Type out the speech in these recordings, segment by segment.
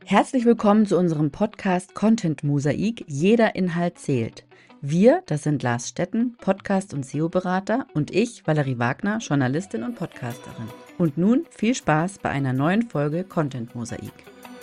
Herzlich willkommen zu unserem Podcast Content Mosaik. Jeder Inhalt zählt. Wir, das sind Lars Stetten, Podcast- und SEO-Berater, und ich, Valerie Wagner, Journalistin und Podcasterin. Und nun viel Spaß bei einer neuen Folge Content Mosaik.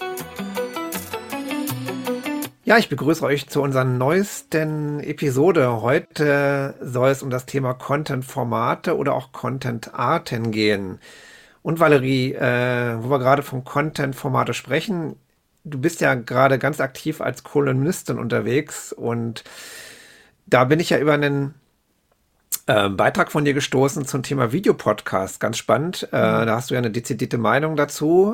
Ja, ich begrüße euch zu unserer neuesten Episode. Heute soll es um das Thema Content-Formate oder auch Content-Arten gehen. Und Valerie, wo wir gerade vom Content-Formate sprechen, du bist ja gerade ganz aktiv als Kolumnistin unterwegs und da bin ich ja über einen Beitrag von dir gestoßen zum Thema Videopodcast. Ganz spannend. Da hast du ja eine dezidierte Meinung dazu.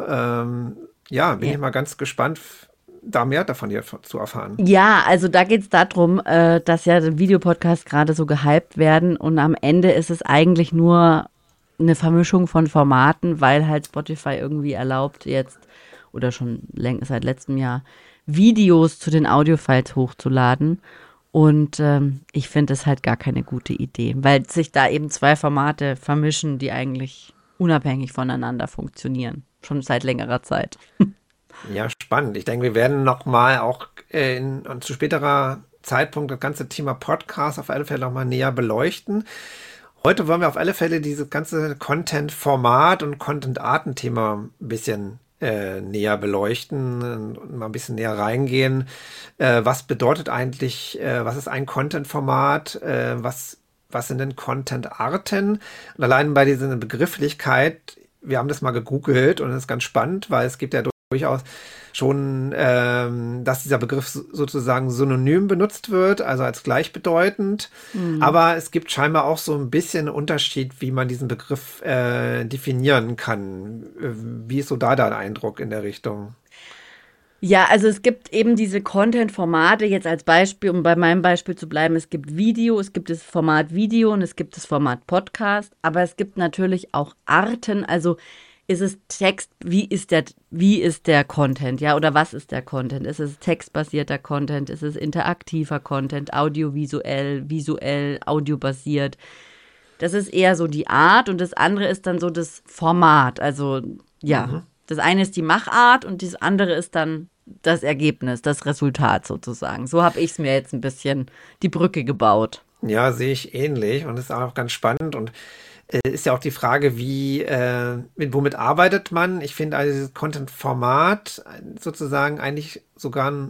Bin ich mal ganz gespannt, da mehr davon dir zu erfahren. Ja, also da geht es darum, dass ja Videopodcasts gerade so gehypt werden und am Ende ist es eigentlich nur eine Vermischung von Formaten, weil halt Spotify irgendwie erlaubt jetzt oder schon seit letztem Jahr Videos zu den Audiofiles hochzuladen. Und ich finde es halt gar keine gute Idee, weil sich da eben zwei Formate vermischen, die eigentlich unabhängig voneinander funktionieren, schon seit längerer Zeit. Ja, spannend. Ich denke, wir werden nochmal auch zu späterer Zeitpunkt das ganze Thema Podcast auf alle Fälle nochmal näher beleuchten. Heute wollen wir auf alle Fälle dieses ganze Content-Format und Content-Arten-Thema ein bisschen näher beleuchten und mal ein bisschen näher reingehen. Was bedeutet eigentlich, was ist ein Content-Format? Was sind denn Content-Arten? Und allein bei dieser Begrifflichkeit, wir haben das mal gegoogelt und das ist ganz spannend, weil es gibt ja durchaus schon, dass dieser Begriff sozusagen synonym benutzt wird, also als gleichbedeutend. Aber es gibt scheinbar auch so ein bisschen Unterschied, wie man diesen Begriff definieren kann. Wie ist so da dein Eindruck in der Richtung? Ja, also es gibt eben diese Content-Formate, jetzt als Beispiel, um bei meinem Beispiel zu bleiben, es gibt Video, es gibt das Format Video und es gibt das Format Podcast, aber es gibt natürlich auch Arten, also ist es Text, wie ist der Content, ja, oder was ist der Content? Ist es textbasierter Content, ist es interaktiver Content, audiovisuell, visuell, audiobasiert? Das ist eher so die Art und das andere ist dann so das Format, also ja, das eine ist die Machart und das andere ist dann das Ergebnis, das Resultat sozusagen. So habe ich es mir jetzt ein bisschen die Brücke gebaut. Ja, sehe ich ähnlich und ist auch ganz spannend und ist ja auch die Frage, womit arbeitet man? Ich finde also dieses Content-Format sozusagen eigentlich sogar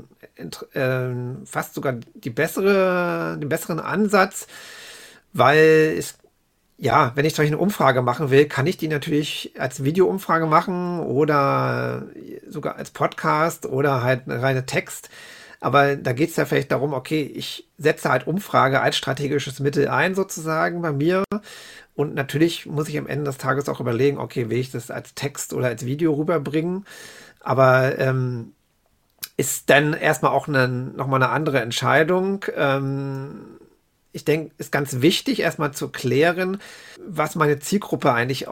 fast sogar den besseren Ansatz, weil wenn ich solch eine Umfrage machen will, kann ich die natürlich als Video-Umfrage machen oder sogar als Podcast oder halt eine reine Text. Aber da geht es ja vielleicht darum, okay, ich setze halt Umfrage als strategisches Mittel ein, sozusagen bei mir. Und natürlich muss ich am Ende des Tages auch überlegen, okay, will ich das als Text oder als Video rüberbringen? Aber ist dann erstmal auch nochmal eine andere Entscheidung. Ich denke, ist ganz wichtig, erstmal zu klären, was meine Zielgruppe eigentlich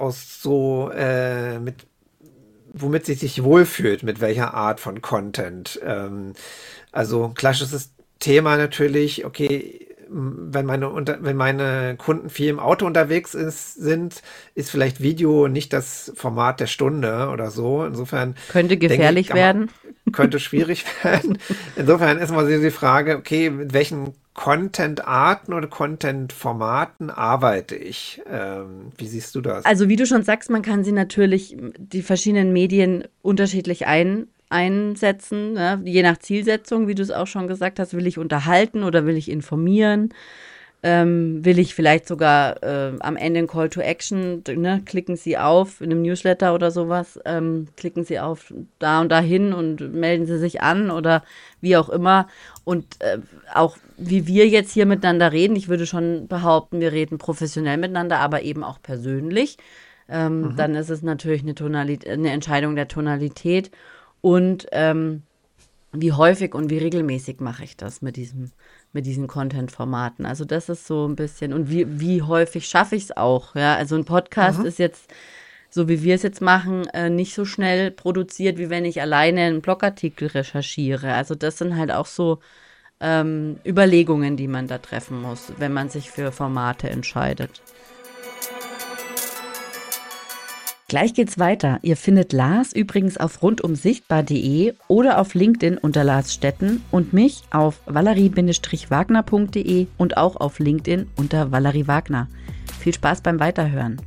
womit sie sich wohlfühlt, mit welcher Art von Content. Also klassisches Thema natürlich, okay, wenn meine Kunden viel im Auto unterwegs sind, ist vielleicht Video nicht das Format der Stunde oder so. Insofern könnte gefährlich werden. Könnte schwierig werden. Insofern ist mal die Frage, okay, mit welchen Content-Arten oder Content-Formaten arbeite ich? Wie siehst du das? Also wie du schon sagst, man kann sie natürlich, die verschiedenen Medien unterschiedlich einsetzen, ne? Je nach Zielsetzung, wie du es auch schon gesagt hast, will ich unterhalten oder will ich informieren? Will ich vielleicht sogar am Ende ein Call to Action, ne? Klicken Sie auf in einem Newsletter oder sowas, klicken Sie auf da und dahin und melden Sie sich an oder wie auch immer. Und auch wie wir jetzt hier miteinander reden, ich würde schon behaupten, wir reden professionell miteinander, aber eben auch persönlich. Dann ist es natürlich eine Entscheidung der Tonalität und wie häufig und wie regelmäßig mache ich das mit diesen Content-Formaten. Also das ist so ein bisschen, und wie häufig schaffe ich es auch. Ja? Also ein Podcast ist jetzt, so wie wir es jetzt machen, nicht so schnell produziert, wie wenn ich alleine einen Blogartikel recherchiere. Also das sind halt auch so Überlegungen, die man da treffen muss, wenn man sich für Formate entscheidet. Gleich geht's weiter. Ihr findet Lars übrigens auf rundumsichtbar.de oder auf LinkedIn unter Lars Stetten und mich auf valerie-wagner.de und auch auf LinkedIn unter Valerie Wagner. Viel Spaß beim Weiterhören.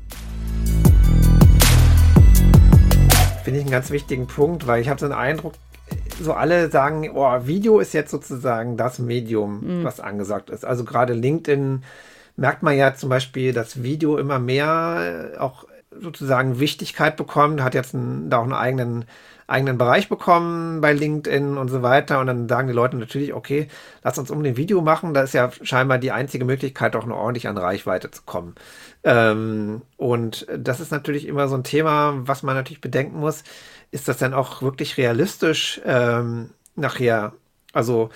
Finde ich einen ganz wichtigen Punkt, weil ich habe so einen Eindruck, so alle sagen, oh, Video ist jetzt sozusagen das Medium, was angesagt ist. Also gerade LinkedIn merkt man ja zum Beispiel, dass Video immer mehr auch sozusagen Wichtigkeit bekommt, hat jetzt da auch einen eigenen Bereich bekommen bei LinkedIn und so weiter. Und dann sagen die Leute natürlich, okay, lass uns unbedingt Video machen. Da ist ja scheinbar die einzige Möglichkeit, auch noch ordentlich an Reichweite zu kommen. Und das ist natürlich immer so ein Thema, was man natürlich bedenken muss. Ist das dann auch wirklich realistisch nachher? Also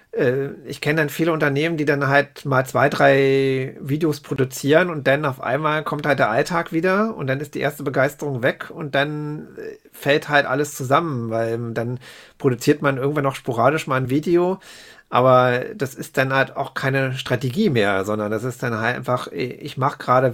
ich kenne dann viele Unternehmen, die dann halt mal 2, 3 Videos produzieren und dann auf einmal kommt halt der Alltag wieder und dann ist die erste Begeisterung weg und dann fällt halt alles zusammen, weil dann produziert man irgendwann noch sporadisch mal ein Video, aber das ist dann halt auch keine Strategie mehr, sondern das ist dann halt einfach, ich mache gerade,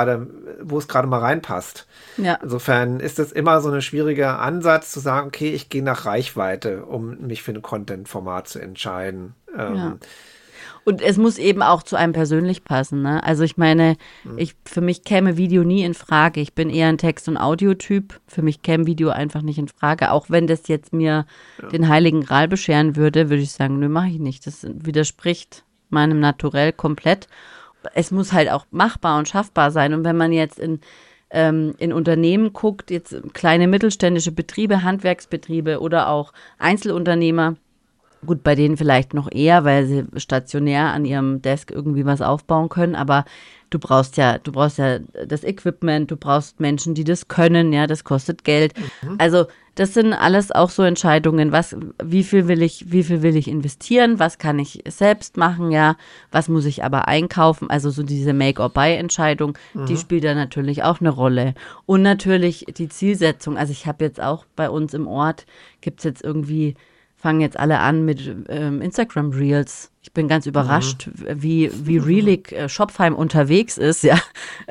wo es gerade mal reinpasst. Ja. Insofern ist es immer so ein schwieriger Ansatz zu sagen, okay, ich gehe nach Reichweite, um mich für ein Content-Format zu entscheiden. Ja. Und es muss eben auch zu einem persönlich passen, ne? Also ich meine, für mich käme Video nie in Frage. Ich bin eher ein Text- und Audiotyp. Für mich käme Video einfach nicht in Frage. Auch wenn das jetzt mir den Heiligen Gral bescheren würde, würde ich sagen, nö, mache ich nicht. Das widerspricht meinem Naturell komplett. Es muss halt auch machbar und schaffbar sein. Und wenn man jetzt in Unternehmen guckt, jetzt kleine mittelständische Betriebe, Handwerksbetriebe oder auch Einzelunternehmer, gut, bei denen vielleicht noch eher, weil sie stationär an ihrem Desk irgendwie was aufbauen können, aber du brauchst ja das Equipment, du brauchst Menschen, die das können, ja, das kostet Geld. Also, das sind alles auch so Entscheidungen, wie viel will ich investieren, was kann ich selbst machen, ja, was muss ich aber einkaufen, also so diese Make-or-Buy-Entscheidung, die spielt da natürlich auch eine Rolle. Und natürlich die Zielsetzung, also ich habe jetzt auch bei uns im Ort, gibt's jetzt irgendwie fangen jetzt alle an mit Instagram Reels. Ich bin ganz überrascht, wie reelig Shopheim unterwegs ist, ja.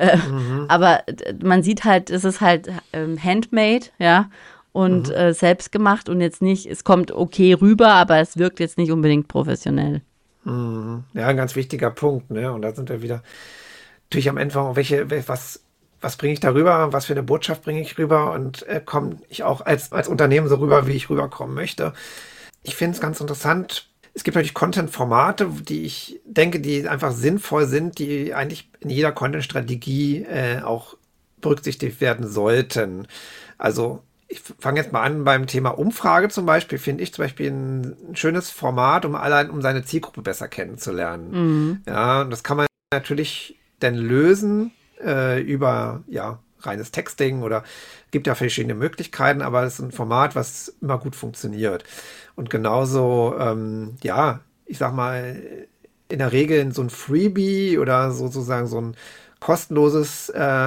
Aber man sieht halt, es ist halt handmade, ja, und selbst gemacht und jetzt nicht, es kommt okay rüber, aber es wirkt jetzt nicht unbedingt professionell. Ja, ein ganz wichtiger Punkt, ne? Und da sind wir wieder natürlich am Ende, was bringe ich da rüber, was für eine Botschaft bringe ich rüber und komme ich auch als Unternehmen so rüber, wie ich rüberkommen möchte. Ich finde es ganz interessant. Es gibt natürlich Content-Formate, die ich denke, die einfach sinnvoll sind, die eigentlich in jeder Content-Strategie auch berücksichtigt werden sollten. Also ich fange jetzt mal an beim Thema Umfrage zum Beispiel. Finde ich zum Beispiel ein schönes Format, um seine Zielgruppe besser kennenzulernen. Ja, und das kann man natürlich dann lösen über reines Texting oder gibt ja verschiedene Möglichkeiten, aber es ist ein Format, was immer gut funktioniert. Und genauso, ich sag mal, in der Regel so ein Freebie oder sozusagen so ein kostenloses,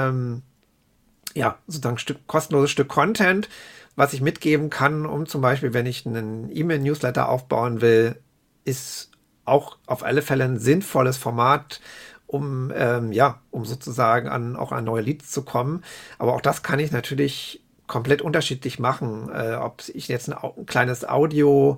sozusagen kostenloses Stück Content, was ich mitgeben kann, um zum Beispiel, wenn ich einen E-Mail-Newsletter aufbauen will, ist auch auf alle Fälle ein sinnvolles Format, um sozusagen auch an neue Leads zu kommen. Aber auch das kann ich natürlich komplett unterschiedlich machen. Ob ich jetzt ein kleines Audio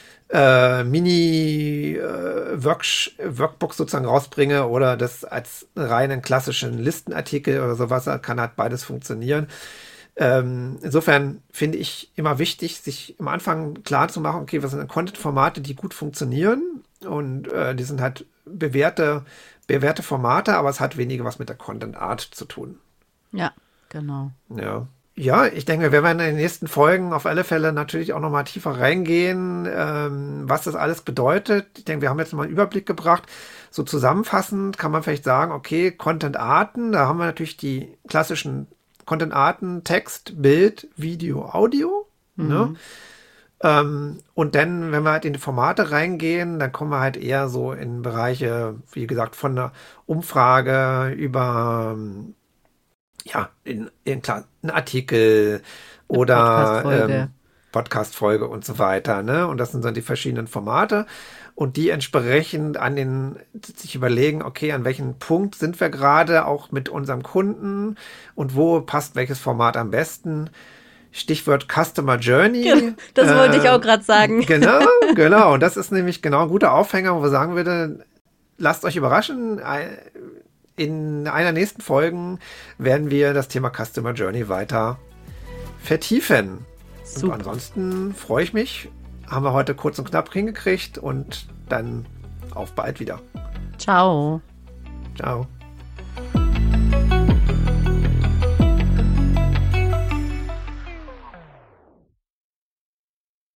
Workbook sozusagen rausbringe oder das als reinen klassischen Listenartikel oder sowas, kann halt beides funktionieren. Insofern finde ich immer wichtig, sich am Anfang klar zu machen, okay, was sind Content-Formate, die gut funktionieren und die sind halt bewährte Formate, aber es hat weniger was mit der Content-Art zu tun. Ja, genau. Ja, ich denke, wir werden in den nächsten Folgen auf alle Fälle natürlich auch nochmal tiefer reingehen, was das alles bedeutet. Ich denke, wir haben jetzt mal einen Überblick gebracht. So zusammenfassend kann man vielleicht sagen, okay, Content-Arten, da haben wir natürlich die klassischen Content-Arten, Text, Bild, Video, Audio. Ne? Und dann, wenn wir halt in die Formate reingehen, dann kommen wir halt eher so in Bereiche, wie gesagt, von der Umfrage über in einen Artikel Eine oder Podcast-Folge. Podcast-Folge und so weiter, ne? Und das sind dann die verschiedenen Formate und die entsprechend sich überlegen, okay, an welchem Punkt sind wir gerade auch mit unserem Kunden und wo passt welches Format am besten. Stichwort Customer Journey. Das wollte ich auch gerade sagen. Genau. Und das ist nämlich genau ein guter Aufhänger, wo wir sagen würde, lasst euch überraschen. In einer nächsten Folge werden wir das Thema Customer Journey weiter vertiefen. Super. Und ansonsten freue ich mich. Haben wir heute kurz und knapp hingekriegt und dann auf bald wieder. Ciao. Ciao.